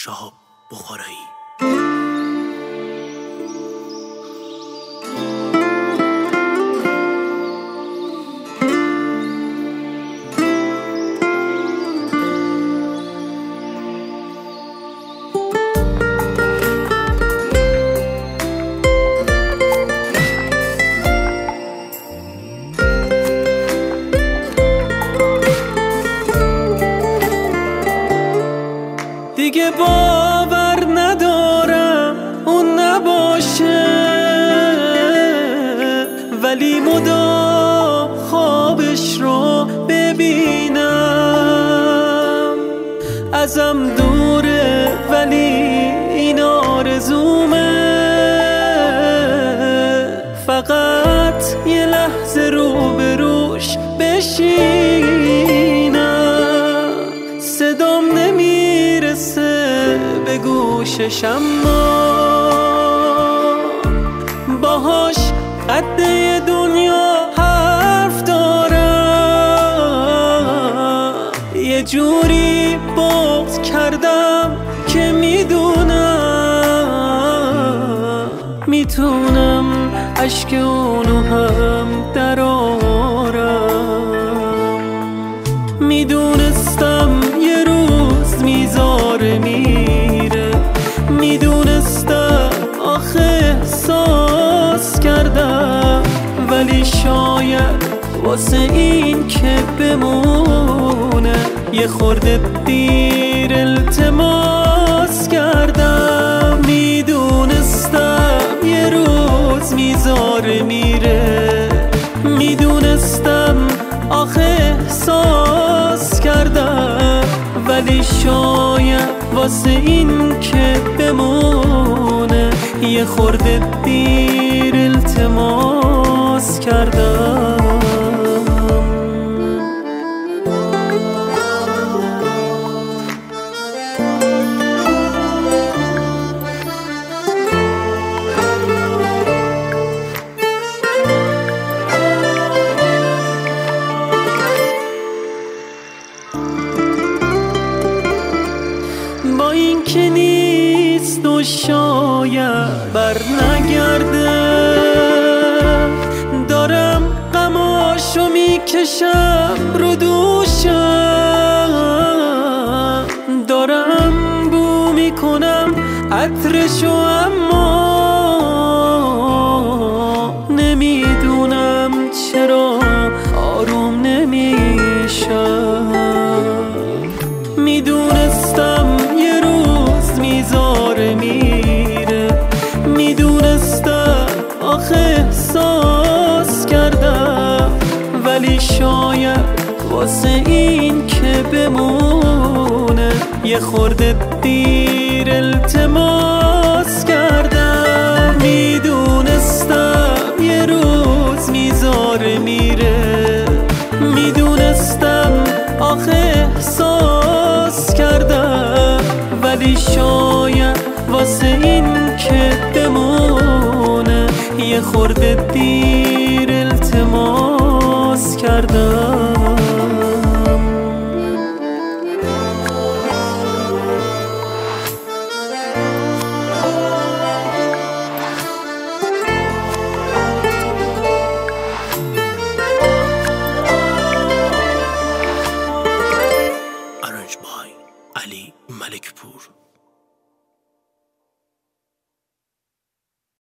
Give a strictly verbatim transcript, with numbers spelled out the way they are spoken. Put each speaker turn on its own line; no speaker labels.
شهاب بخارایی.
دیگه باور ندارم اون نباشه، ولی مدام خوابش رو ببینم. ازم دوره ولی این آرزومه، فقط یه لحظه روبروش بشینم. صدام نمیرسه به گوشش، اما باهاش قده دنیا حرف دارم. یه جوری بغض کردم که میدونم میتونم اشک اونو هم درارم. میدونستم یه روز میذاره میره، میدونستم آخه احساس کردم، ولی شاید واسه این که بمونه یه خورده دیر التماس کردم. میدونستم یه روز میذاره میره، میدونستم آخه احساس کردم، ولی شاید واسه این که بمونه یه خورده دیر التماس کردم. با این که نیست و شاید بر نگرده، دارم غماشو میکشم رو دوشم، دارم بو میکنم عطرشو، اما نمیدونم چرا آروم نمیشم. میدونستم یه روز میذاره میره، میدونستم آخه احساس کردم، ولی شاید واسه این که بمونه یه خورده دیر التماس کردم. میدونستم یه روز میذاره میره، میدونستم آخه احساس کردم، ولی شاید واسه این که بمونه یه خورده دیر